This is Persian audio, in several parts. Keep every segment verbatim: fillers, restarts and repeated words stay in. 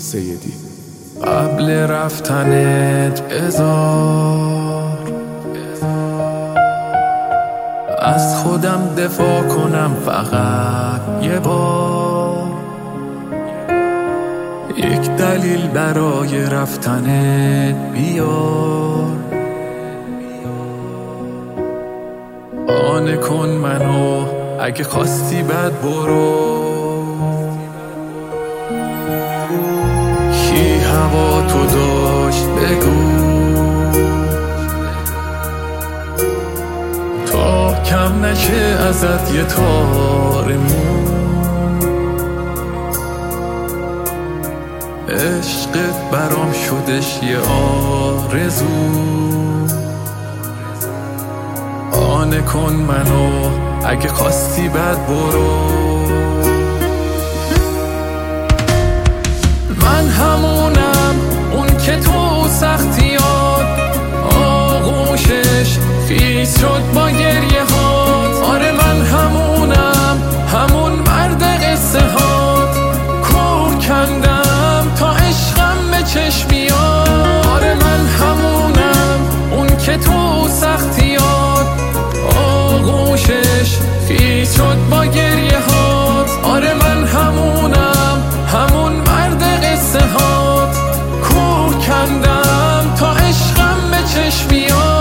سیدی. قبل رفتنت بذار از خودم دفاع کنم فقط یه بار، یک دلیل برای رفتنت بیار. قانع کن منو اگه خواستی بعد برو، کی هوا تو داشت بگو تا کم نشه ازت یه تار مو. عشقت برام شدش یه آرزو، قانع کن منو اگه خواستی بعد برو. من همونم اون که تو سختیات آغوشش خیس شد با گریه هات. آره من همونم همون مرد قصه هات، کوه کندم تا عشقم به چشم بیاد. آره من همونم اون که تو سختیات آغوشش خیس شد با گریه هات. آره من همونم همون مرد قصه هات، کوه کندم تا عشقم به چشم بیاد.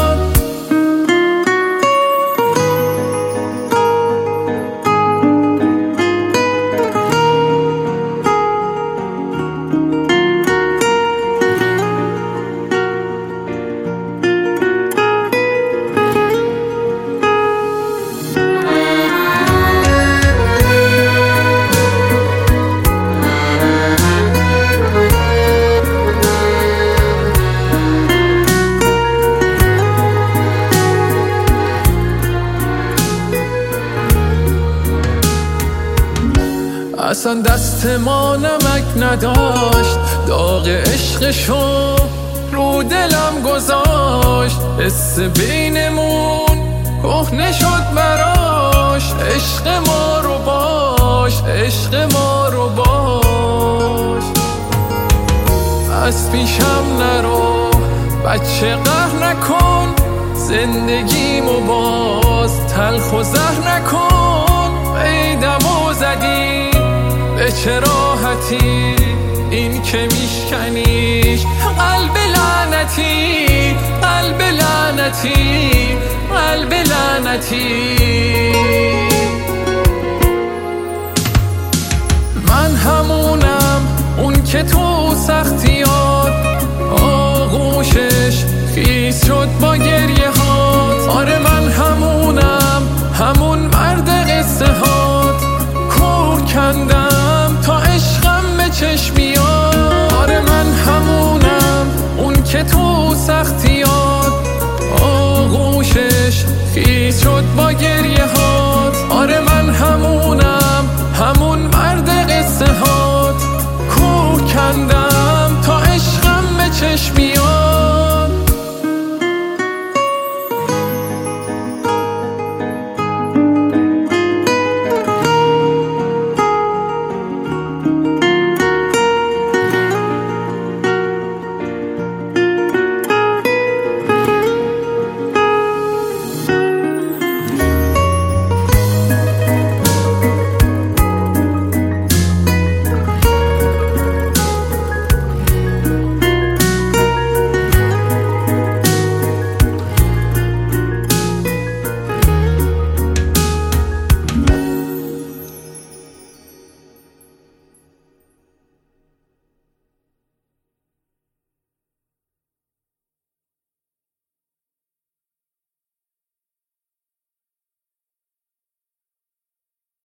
اصلا دست ما نمک نداشت، داغ عشقشو رو دلم گذاشت. حس بینمون کهنه شد براش، عشق ما رو باش، عشق ما رو باش. از پیشم نرو بچه قهر نکن، زندگیمو باز تلخ و زهر نکن. قیدمو زدی به چه راحتی، این که میشکنیش قلب لعنتی، قلب لعنتی، قلب لعنتی. من همونم اون که تو سختیات آغوشش خیس شد با گریه